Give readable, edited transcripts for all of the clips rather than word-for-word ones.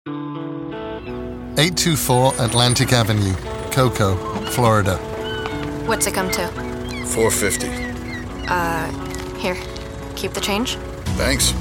824 Atlantic Avenue, Cocoa, Florida. What's it come to? $4.50. Here. Keep the change? Thanks.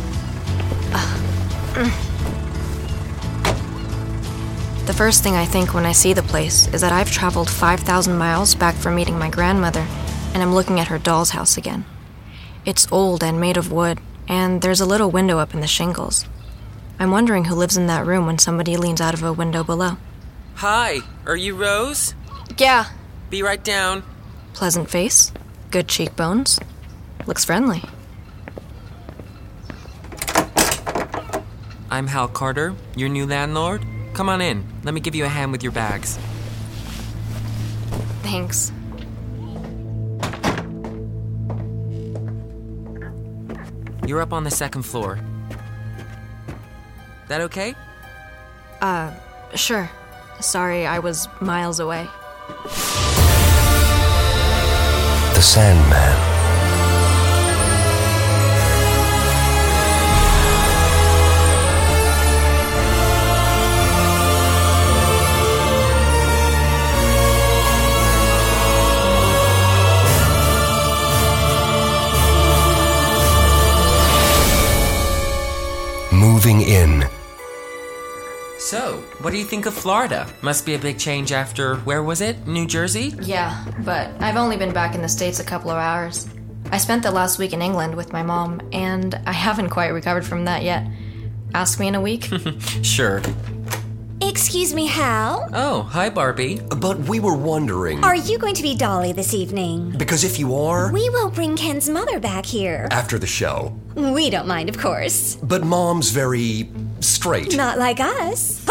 The first thing I think when I see the place is that I've traveled 5,000 miles back from meeting my grandmother, and I'm looking at her doll's house again. It's old and made of wood, and there's a little window up in the shingles. I'm wondering who lives in that room when somebody leans out of a window below. Hi, are you Rose? Yeah. Be right down. Pleasant face, good cheekbones, looks friendly. I'm Hal Carter, your new landlord. Come on in. Let me give you a hand with your bags. Thanks. You're up on the second floor. That okay? Sure. Sorry, I was miles away. The Sandman. Moving in. So, what do you think of Florida? Must be a big change after, where was it? New Jersey? Yeah, but I've only been back in the States a couple of hours. I spent the last week in England with my mom, and I haven't quite recovered from that yet. Ask me in a week. Sure. Excuse me, Hal? Oh, hi, Barbie. But we were wondering... Are you going to be Dolly this evening? Because if you are... We won't bring Ken's mother back here. After the show. We don't mind, of course. But Mom's very... straight. Not like us.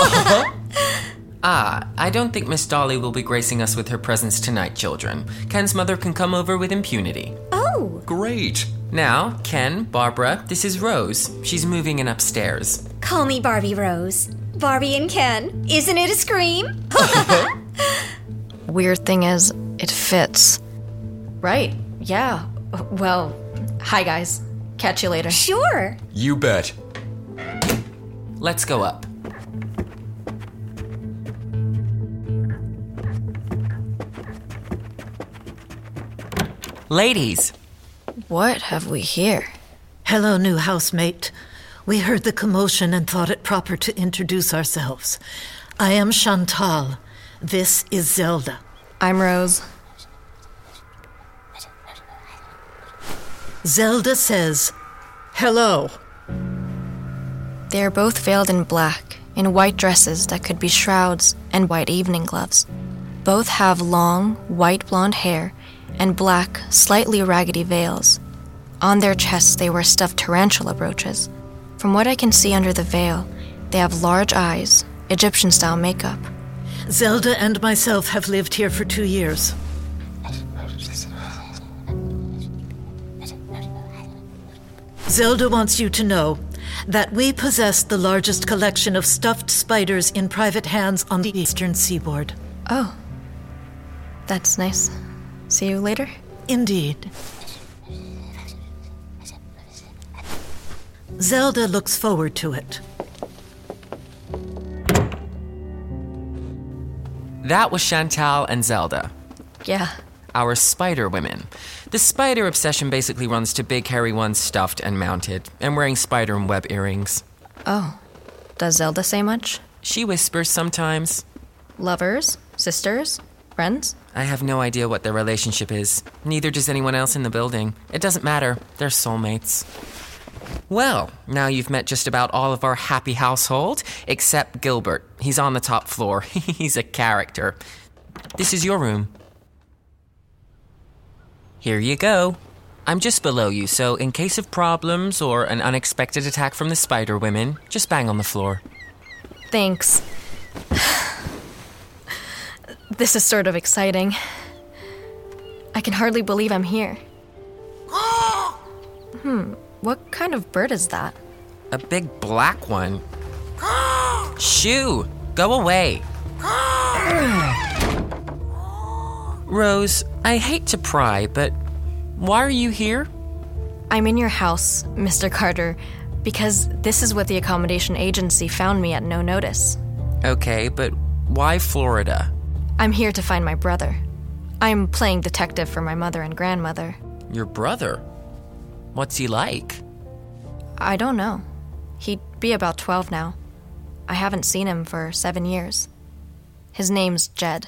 I don't think Miss Dolly will be gracing us with her presence tonight, children. Ken's mother can come over with impunity. Oh. Great. Now, Ken, Barbara, this is Rose. She's moving in upstairs. Call me Barbie Rose. Barbie and Ken. Isn't it a scream? Weird thing is, it fits. Right, yeah. Well, hi guys. Catch you later. Sure. You bet. Let's go up. Ladies. What have we here? Hello, new housemate. We heard the commotion and thought it proper to introduce ourselves. I am Chantal. This is Zelda. I'm Rose. Zelda says, hello. They are both veiled in black, in white dresses that could be shrouds and white evening gloves. Both have long, white blonde hair and black, slightly raggedy veils. On their chests they wear stuffed tarantula brooches. From what I can see under the veil, they have large eyes, Egyptian-style makeup. Zelda and myself have lived here for 2 years. Zelda wants you to know that we possess the largest collection of stuffed spiders in private hands on the eastern seaboard. Oh, that's nice. See you later? Indeed. Zelda looks forward to it. That was Chantal and Zelda. Yeah. Our spider women. The spider obsession basically runs to big hairy ones stuffed and mounted, and wearing spider and web earrings. Oh. Does Zelda say much? She whispers sometimes. Lovers? Sisters? Friends? I have no idea what their relationship is. Neither does anyone else in the building. It doesn't matter. They're soulmates. Well, now you've met just about all of our happy household, except Gilbert. He's on the top floor. He's a character. This is your room. Here you go. I'm just below you, so in case of problems or an unexpected attack from the spider women, just bang on the floor. Thanks. This is sort of exciting. I can hardly believe I'm here. What kind of bird is that? A big black one. Shoo! Go away. Rose, I hate to pry, but why are you here? I'm in your house, Mr. Carter, Because this is what the accommodation agency found me at no notice. Okay, but why Florida? I'm here to find my brother. I'm playing detective for my mother and grandmother. Your brother? What's he like? I don't know. He'd be about 12 now. I haven't seen him for 7 years. His name's Jed.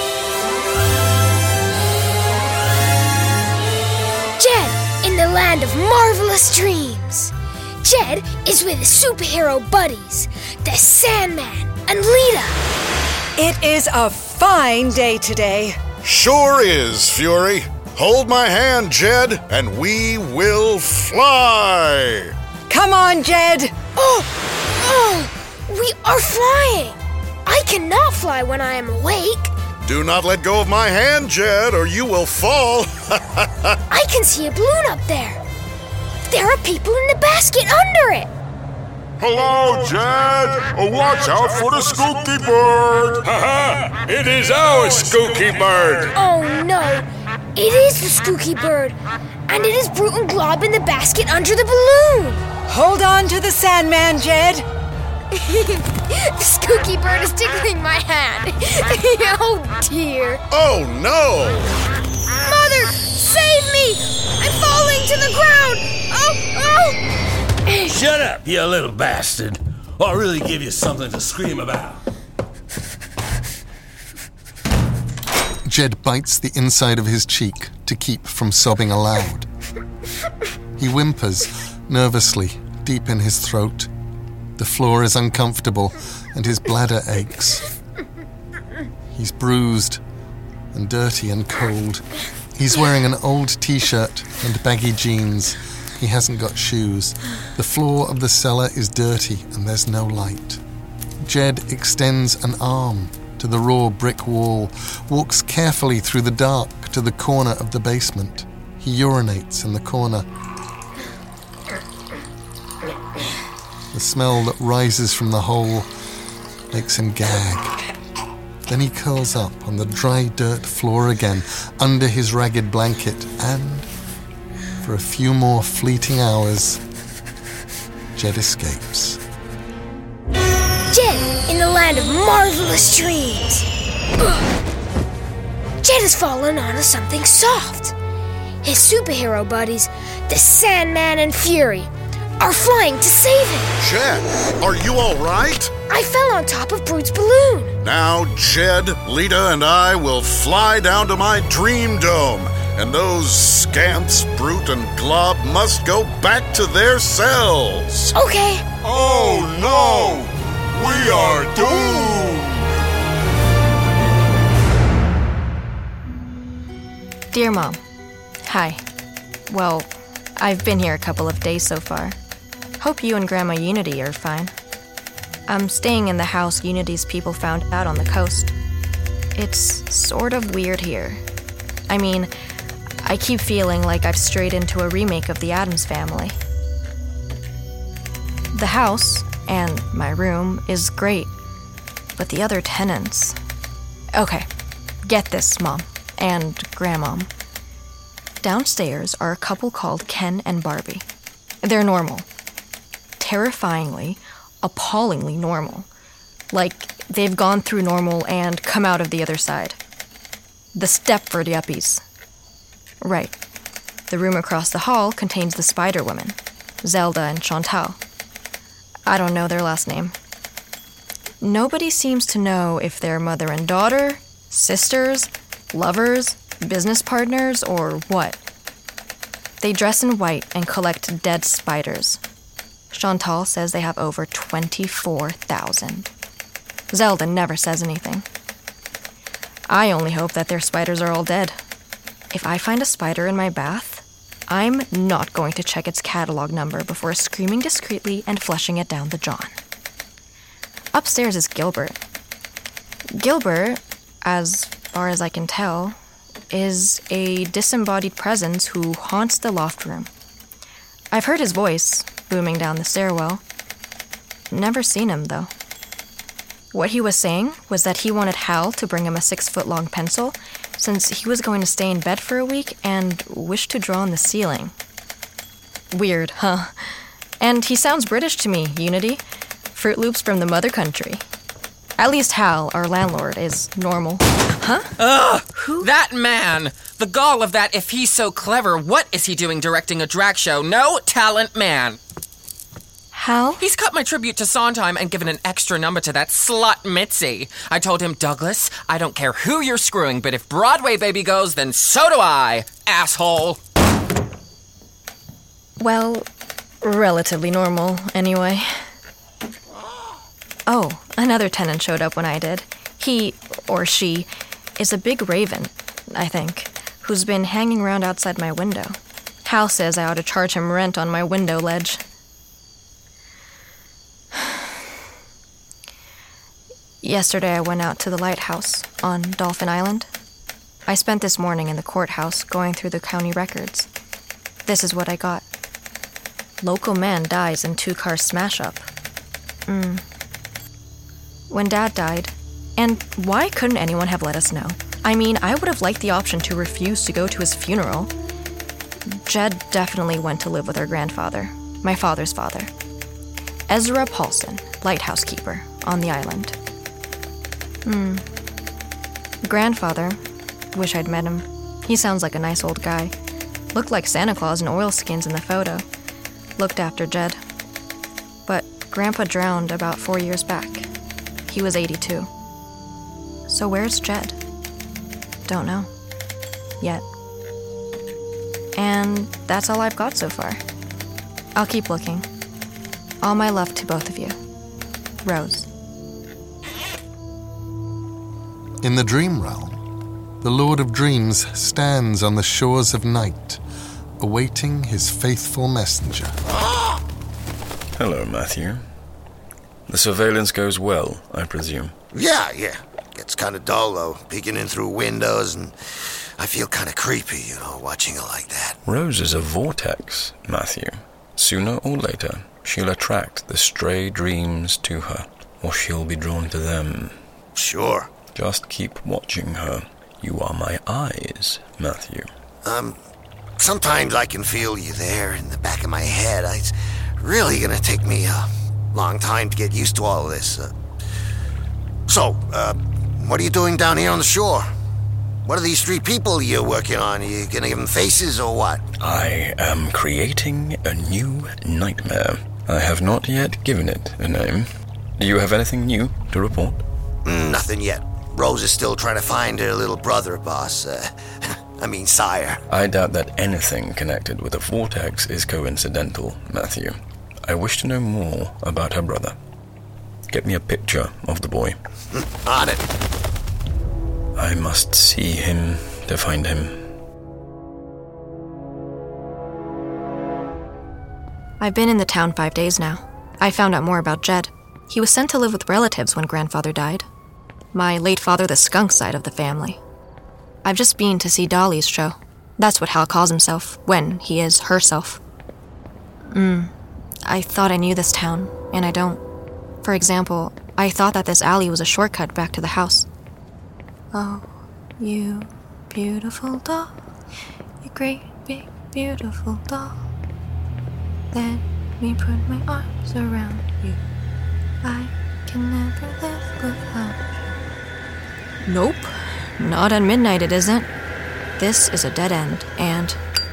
Jed, in the land of marvelous dreams. Jed is with his superhero buddies, the Sandman and Lita. It is a fine day today. Sure is, Fury. Hold my hand, Jed, and we will fly. Come on, Jed. Oh, we are flying. I cannot fly when I am awake. Do not let go of my hand, Jed, or you will fall. I can see a balloon up there. There are people in the basket under it. Hello, Jed. Watch out for the Skooky Bird. Ha! It is our Skooky Bird. Oh no, it is the Skooky Bird, and it is Brute and Glob in the basket under the balloon. Hold on to the Sandman, Jed. The Skooky Bird is tickling my hand. Oh dear. Oh no! Mother, save me! I'm falling to the ground. Oh! Shut up, you little bastard. I'll really give you something to scream about. Jed bites the inside of his cheek to keep from sobbing aloud. He whimpers nervously deep in his throat. The floor is uncomfortable and his bladder aches. He's bruised and dirty and cold. He's wearing an old t-shirt and baggy jeans. He hasn't got shoes. The floor of the cellar is dirty and there's no light. Jed extends an arm to the raw brick wall, walks carefully through the dark to the corner of the basement. He urinates in the corner. The smell that rises from the hole makes him gag. Then he curls up on the dry dirt floor again under his ragged blanket and, for a few more fleeting hours, Jed escapes. Jed, in the land of marvelous dreams. Jed has fallen onto something soft. His superhero buddies, the Sandman and Fury, are flying to save him. Jed, are you all right? I fell on top of Brute's balloon. Now, Jed, Lita, and I will fly down to my dream dome, and those scamps, Brute and Glob, must go back to their cells. Okay. Oh no! We are doomed! Dear Mom, hi. Well, I've been here a couple of days so far. Hope you and Grandma Unity are fine. I'm staying in the house Unity's people found out on the coast. It's sort of weird here. I mean, I keep feeling like I've strayed into a remake of The Addams Family. The house, and my room, is great, but the other tenants... Okay, get this, Mom, and Grandmom. Downstairs are a couple called Ken and Barbie. They're normal. Terrifyingly, appallingly normal. Like they've gone through normal and come out of the other side. The Stepford yuppies. Right. The room across the hall contains the Spider-Women, Zelda and Chantal. I don't know their last name. Nobody seems to know if they're mother and daughter, sisters, lovers, business partners, or what. They dress in white and collect dead spiders. Chantal says they have over 24,000. Zelda never says anything. I only hope that their spiders are all dead. If I find a spider in my bath, I'm not going to check its catalog number before screaming discreetly and flushing it down the john. Upstairs is Gilbert. Gilbert, as far as I can tell, is a disembodied presence who haunts the loft room. I've heard his voice booming down the stairwell. Never seen him, though. What he was saying was that he wanted Hal to bring him a 6-foot-long pencil since he was going to stay in bed for a week and wished to draw on the ceiling. Weird, huh? And he sounds British to me, Unity. Fruit Loops from the mother country. At least Hal, our landlord, is normal. Huh? Ugh! Who? That man! The gall of that, if he's so clever, what is he doing directing a drag show? No talent man! Hal? He's cut my tribute to Sondheim and given an extra number to that slut Mitzi. I told him, Douglas, I don't care who you're screwing, but if Broadway baby goes, then so do I, asshole! Well, relatively normal, anyway. Oh, another tenant showed up when I did. He, or she, is a big raven, I think, who's been hanging around outside my window. Hal says I ought to charge him rent on my window ledge. Yesterday I went out to the lighthouse on Dolphin Island. I spent this morning in the courthouse going through the county records. This is what I got. Local man dies in 2-car smash-up. When Dad died, and why couldn't anyone have let us know? I mean, I would have liked the option to refuse to go to his funeral. Jed definitely went to live with her grandfather, my father's father. Ezra Paulson, lighthouse keeper on the island. Grandfather, wish I'd met him. He sounds like a nice old guy. Looked like Santa Claus in oilskins in the photo. Looked after Jed. But Grandpa drowned about 4 years back. He was 82. So where's Jed? Don't know. Yet. And that's all I've got so far. I'll keep looking. All my love to both of you. Rose. In the dream realm, the Lord of Dreams stands on the shores of night, awaiting his faithful messenger. Hello, Matthew. The surveillance goes well, I presume. Yeah. Gets kind of dull, though, peeking in through windows, and I feel kind of creepy, watching it like that. Rose is a vortex, Matthew. Sooner or later, she'll attract the stray dreams to her, or she'll be drawn to them. Sure. Just keep watching her. You are my eyes, Matthew. Sometimes I can feel you there in the back of my head. It's really gonna take me a long time to get used to all of this. So, what are you doing down here on the shore? What are these 3 people you're working on? Are you gonna give them faces or what? I am creating a new nightmare. I have not yet given it a name. Do you have anything new to report? Nothing yet. Rose is still trying to find her little brother, boss. Sire. I doubt that anything connected with a vortex is coincidental, Matthew. I wish to know more about her brother. Get me a picture of the boy. On it. I must see him to find him. I've been in the town 5 days now. I found out more about Jed. He was sent to live with relatives when Grandfather died. My late father, the skunk side of the family. I've just been to see Dolly's show. That's what Hal calls himself, when he is herself. I thought I knew this town, and I don't. For example, I thought that this alley was a shortcut back to the house. Oh, you beautiful doll, you great big beautiful doll. Let me put my arms around you. I can never live without you. Nope, not at midnight it isn't. This is a dead end, and...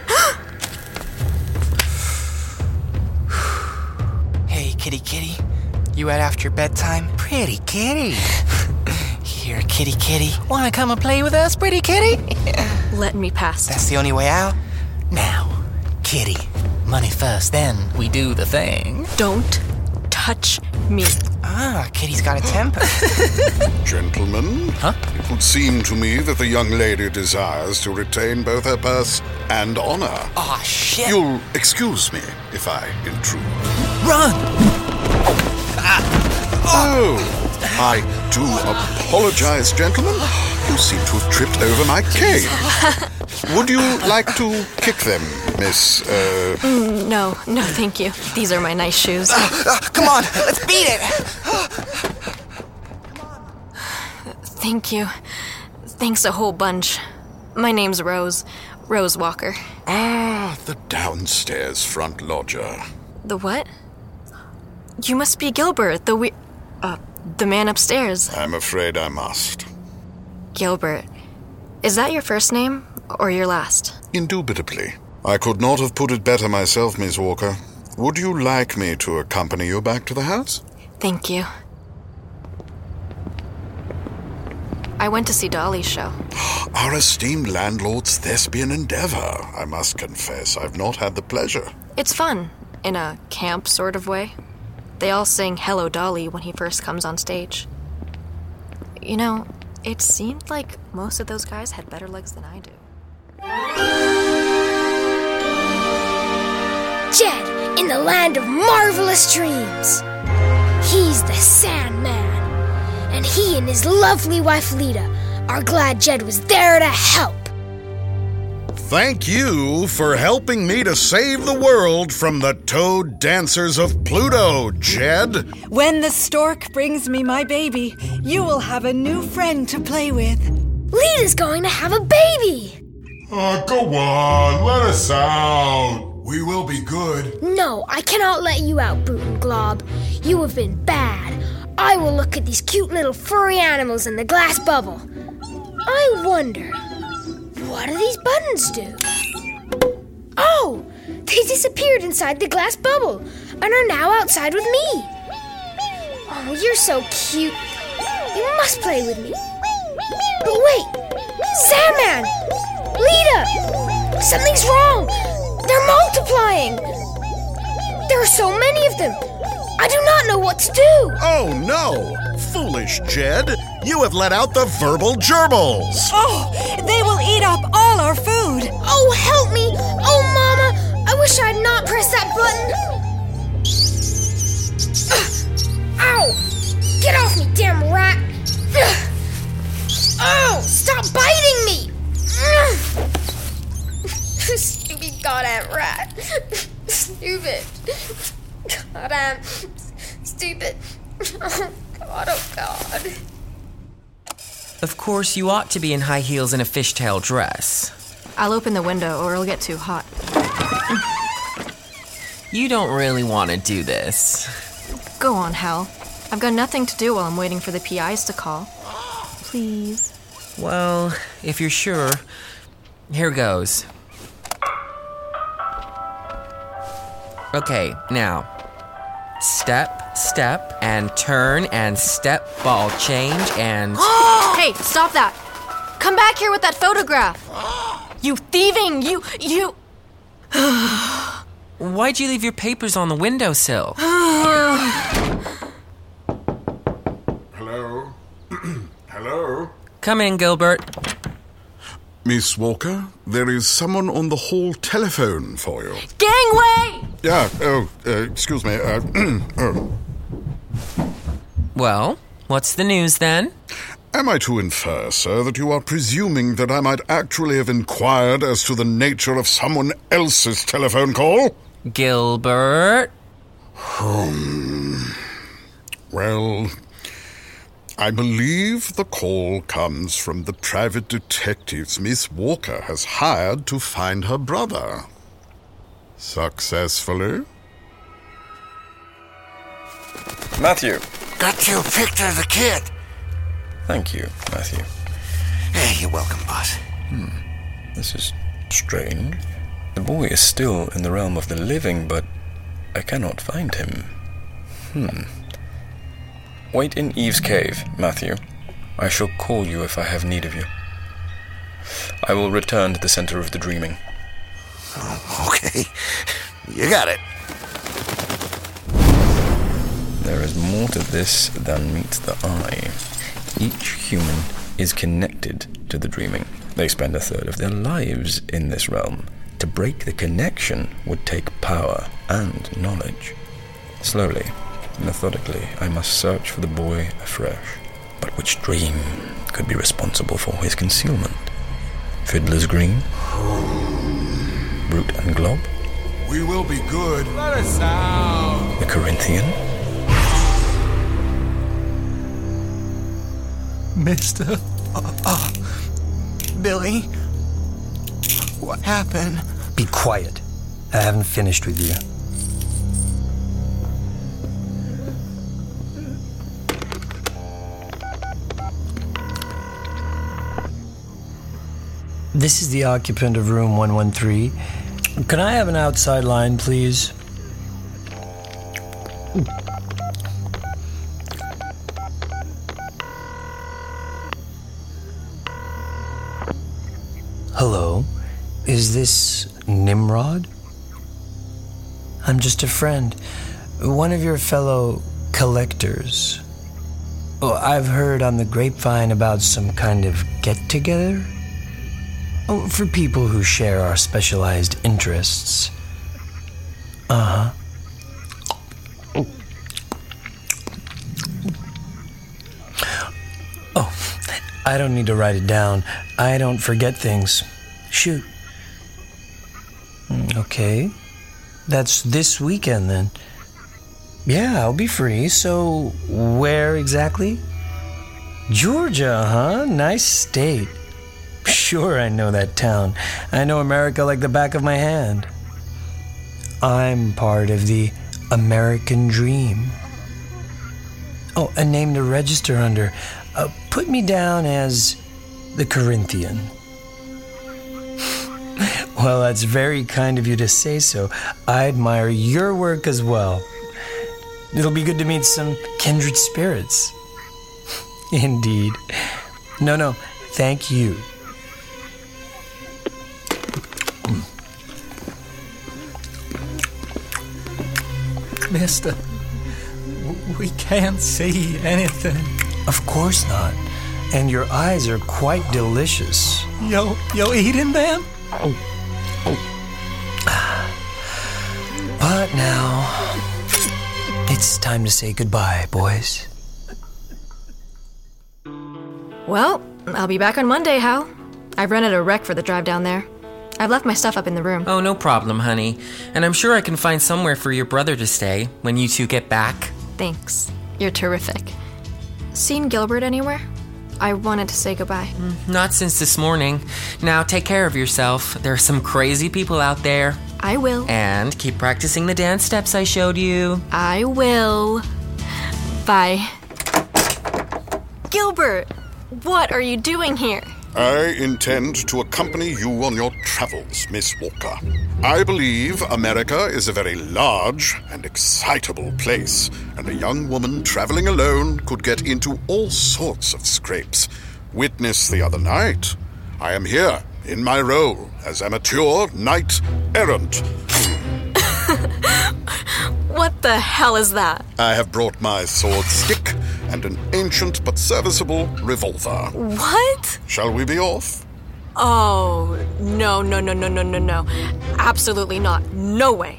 Hey, kitty, you out after bedtime? Pretty kitty. Here, kitty, wanna come and play with us, pretty kitty? Let me pass. That's the only way out? Now, kitty, money first, then we do the thing. Don't touch me. Kitty's got a temper. Gentlemen, it would seem to me that the young lady desires to retain both her purse and honor. Aw, shit. You'll excuse me if I intrude. Run! I do apologize, gentlemen. You seem to have tripped over my cane. Would you like to kick them, Miss, No, thank you. These are my nice shoes. Come on, let's beat it! Thank you. Thanks a whole bunch. My name's Rose. Rose Walker. The downstairs front lodger. The what? You must be Gilbert, the man upstairs. I'm afraid I must. Gilbert. Is that your first name or your last? Indubitably. I could not have put it better myself, Miss Walker. Would you like me to accompany you back to the house? Thank you. I went to see Dolly's show. Our esteemed landlord's thespian endeavor. I must confess, I've not had the pleasure. It's fun, in a camp sort of way. They all sing Hello Dolly when he first comes on stage. You know, it seemed like most of those guys had better legs than I do. Jed in the land of marvelous dreams. He's the Sandman. And he and his lovely wife Lita are glad Jed was there to help. Thank you for helping me to save the world from the toad dancers of Pluto, Jed. When the stork brings me my baby, you will have a new friend to play with. Lita's going to have a baby. Go on, let us out. We will be good. No, I cannot let you out, Boot and Glob. You have been bad. I will look at these cute little furry animals in the glass bubble. I wonder, what do these buttons do? Oh, they disappeared inside the glass bubble and are now outside with me. Oh, you're so cute. You must play with me. But wait, Sandman! Lita! Something's wrong! They're multiplying! There are so many of them! I do not know what to do! Oh no! Foolish Jed! You have let out the verbal gerbils! Oh, they will eat up all our food! Oh, help me! Oh, Mama! I wish I had not pressed that button! Ow! Get off me, damn rat! Oh, stop biting me! Stupid goddamn rat. Stupid. Goddamn. Stupid. Oh, God, oh, God. Of course, you ought to be in high heels and a fishtail dress. I'll open the window or it'll get too hot. You don't really want to do this. Go on, Hal. I've got nothing to do while I'm waiting for the PIs to call. Please. Well, if you're sure, here goes. Okay, now, step, step, and turn, and step, ball change, and... Hey, stop that! Come back here with that photograph! You thieving, you... Why'd you leave your papers on the windowsill? Hello? Hello? Come in, Gilbert. Miss Walker, there is someone on the hall telephone for you. Gangway! Yeah, excuse me. Well, what's the news then? Am I to infer, sir, that you are presuming that I might actually have inquired as to the nature of someone else's telephone call? Gilbert? Well, I believe the call comes from the private detectives Miss Walker has hired to find her brother. Successfully? Matthew. Got you a picture of the kid. Thank you, Matthew. Hey, you're welcome, boss. This is strange. The boy is still in the realm of the living, but I cannot find him. Wait in Eve's cave, Matthew. I shall call you if I have need of you. I will return to the center of the dreaming. Oh, okay. You got it. There is more to this than meets the eye. Each human is connected to the dreaming. They spend a third of their lives in this realm. To break the connection would take power and knowledge. Slowly, methodically, I must search for the boy afresh. But which dream could be responsible for his concealment? Fiddler's Green? Brute and Glob? We will be good. Let us out. The Corinthian? Mister? Billy? What happened? Be quiet. I haven't finished with you. This is the occupant of room 113. Can I have an outside line, please? Hello, is this Nimrod? I'm just a friend, one of your fellow collectors. Oh, I've heard on the grapevine about some kind of get-together. Oh, for people who share our specialized interests. Uh-huh. Oh, I don't need to write it down. I don't forget things. Shoot. Okay. That's this weekend, then. Yeah, I'll be free. So, where exactly? Georgia, huh? Nice state. Sure, I know that town. I know America like the back of my hand. I'm part of the American dream. Oh, a name to register under. Put me down as the Corinthian. Well, that's very kind of you to say so. I admire your work as well. It'll be good to meet some kindred spirits. Indeed. No, thank you. Mister, we can't see anything. Of course not. And your eyes are quite delicious. Yo eating them? But now, it's time to say goodbye, boys. Well, I'll be back on Monday, Hal. I've rented a wreck for the drive down there. I've left my stuff up in the room. Oh, no problem, honey. And I'm sure I can find somewhere for your brother to stay when you two get back. Thanks. You're terrific. Seen Gilbert anywhere? I wanted to say goodbye. Not since this morning. Now take care of yourself. There are some crazy people out there. I will. And keep practicing the dance steps I showed you. I will. Bye. Gilbert, what are you doing here? I intend to accompany you on your travels, Miss Walker. I believe America is a very large and excitable place, and a young woman traveling alone could get into all sorts of scrapes. Witness the other night. I am here in my role as amateur knight errant. What the hell is that? I have brought my sword stick and an ancient but serviceable revolver. What? Shall we be off? Oh, no. Absolutely not. No way.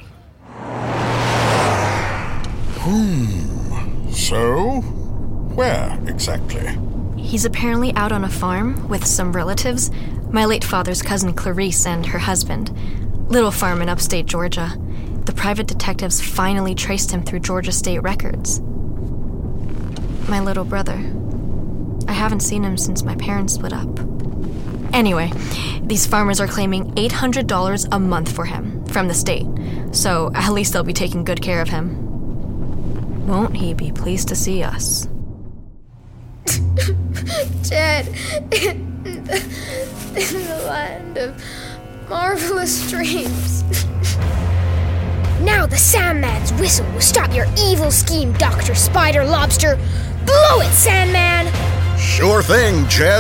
So, where exactly? He's apparently out on a farm with some relatives, my late father's cousin Clarice and her husband. Little farm in upstate Georgia. The private detectives finally traced him through Georgia state records. My little brother. I haven't seen him since my parents split up. Anyway, these farmers are claiming $800 a month for him from the state, so at least they'll be taking good care of him. Won't he be pleased to see us? Jed, in the land of marvelous dreams. Now the Sandman's whistle will stop your evil scheme, Dr. Spider Lobster. Blow it, Sandman! Sure thing, Jed.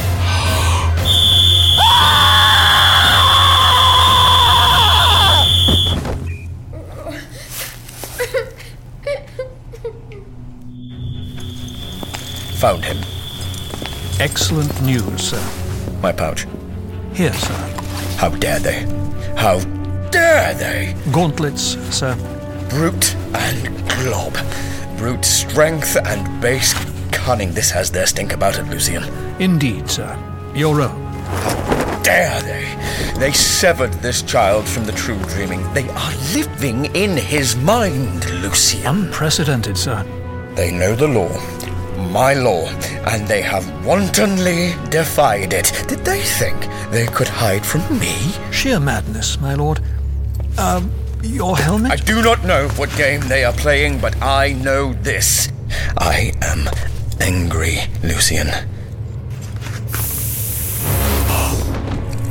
Found him. Excellent news, sir. My pouch. Here, sir. How dare they? How dare they? Gauntlets, sir. Brute and glob. Brute strength and base cunning. This has their stink about it, Lucian. Indeed, sir. Your own. How dare they? They severed this child from the true dreaming. They are living in his mind, Lucian. Unprecedented, sir. They know the law. My law, and they have wantonly defied it. Did they think they could hide from me? Sheer madness, my lord. Your helmet? I do not know what game they are playing, but I know this. I am angry, Lucian.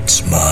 That's mine.